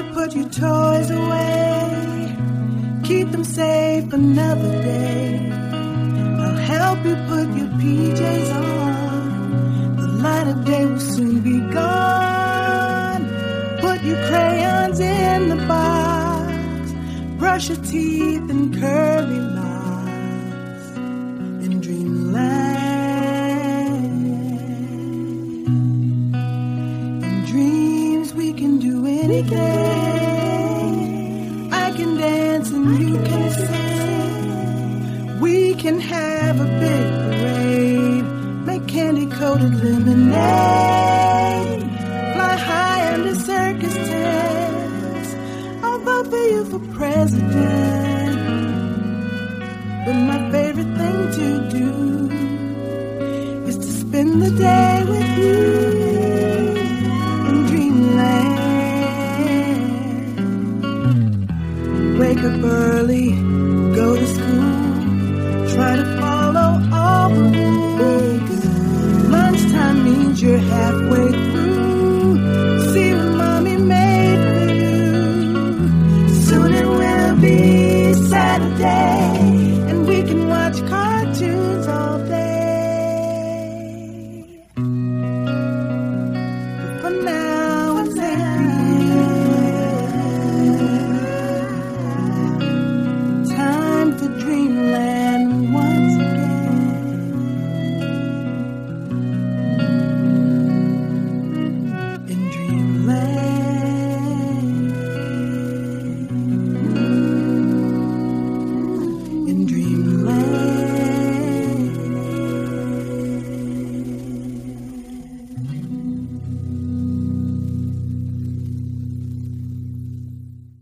you put your toys away. Keep them safe another day. I'll help you put your PJs on. The light of day will soon be gone. Put your crayons in the box. Brush your teeth and curly locks. In dreamland. In dreams we can do anything. I can dance and you can sing. We can have a big parade. Make candy-coated lemonade. Fly high under circus tents. I'll vote for you for president.